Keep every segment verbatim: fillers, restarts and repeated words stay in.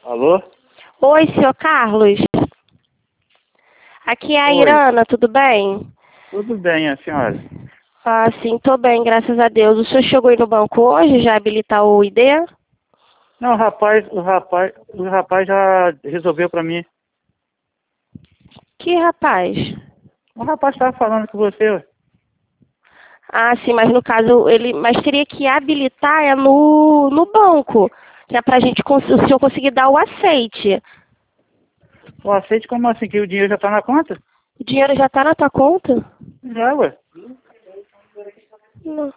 Alô? Oi, senhor Carlos. Aqui é a Oi. Irana, tudo bem? Tudo bem, a senhora? Ah, sim, tô bem, graças a Deus. O senhor chegou aí no banco hoje, já habilitar o I D? Não, o rapaz, o rapaz, o rapaz já resolveu pra mim. Que rapaz? O rapaz estava falando com você, ué. Ah, sim, mas no caso, ele. Mas teria que habilitar é no, no banco. Que é pra gente cons- o senhor conseguir dar o aceite. O aceite como assim? Que o dinheiro já tá na conta? O dinheiro já tá na tua conta? Já, ué. Não.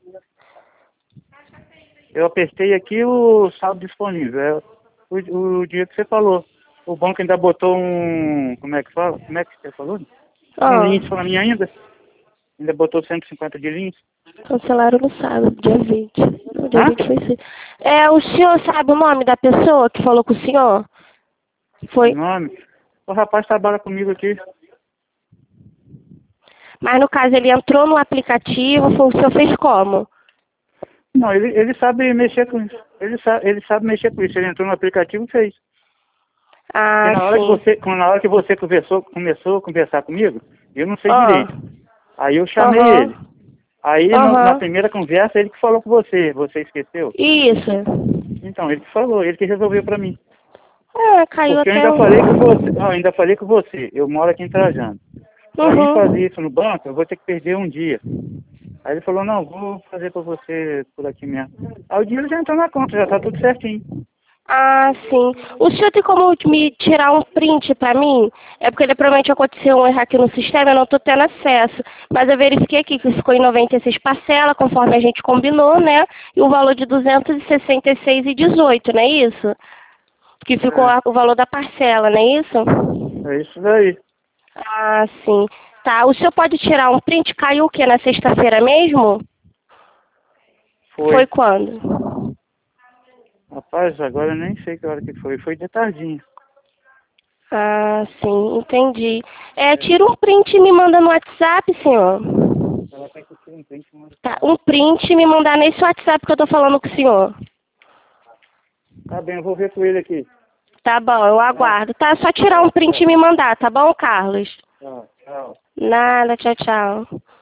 Eu apertei aqui o saldo disponível. É o, o dinheiro que você falou. O banco ainda botou um... Como é que fala? Como é que você falou? Um Ah, lince pra mim ainda. Ainda botou cento e cinquenta de lince. cancelaram no sábado, dia vinte. No dia Hã? vinte foi sim. É, o senhor sabe o nome da pessoa que falou com o senhor? O Foi. nome? O rapaz trabalha comigo aqui. Mas no caso ele entrou no aplicativo, foi, o senhor fez como? Não, ele, ele sabe mexer com isso. Ele sabe, ele sabe mexer com isso. Ele entrou no aplicativo e fez. Porque Ah, na hora que sim. você, quando- na hora que você conversou, começou a conversar comigo, eu não sei Ah, direito. Aí eu chamei aham, ele. Aí no- na aham. primeira conversa ele que falou com você. Você esqueceu? Isso. Então, ele que falou, ele que resolveu pra mim. Ah, caiu Porque eu até ainda falei com um. você, ó, eu ainda falei com você, eu moro aqui em Trajano. Pra mim Uhum. fazer isso no banco, eu vou ter que perder um dia. Aí ele falou, não, vou fazer pra você por aqui mesmo. Aí o dinheiro já entrou na conta, já tá tudo certinho. Ah, sim. O senhor tem como me tirar um print pra mim? É porque ele, provavelmente aconteceu um erro aqui no sistema, eu não tô tendo acesso. Mas eu verifiquei aqui que ficou em noventa e seis parcela, conforme a gente combinou, né? E o valor de duzentos e sessenta e seis e dezoito, não é isso? Que ficou É, a- o valor da parcela, não é isso? é isso daí. Ah, sim. Tá, o senhor pode tirar um print? Caiu o quê? Na sexta-feira mesmo? Foi Foi. quando? Rapaz, agora eu nem sei que hora que foi. Foi de tardinha. Ah, sim, entendi. É, tira um print e me manda no WhatsApp, senhor. Ela tem que ter um print, mano. Tá, um print e me mandar nesse WhatsApp que eu tô falando com o senhor. Tá bem, eu vou ver com ele aqui. Tá bom, eu Tá, aguardo. Tá, só tirar um tá, print e tchau. me mandar, tá bom, Carlos? Tchau, tchau. Nada, tchau, tchau.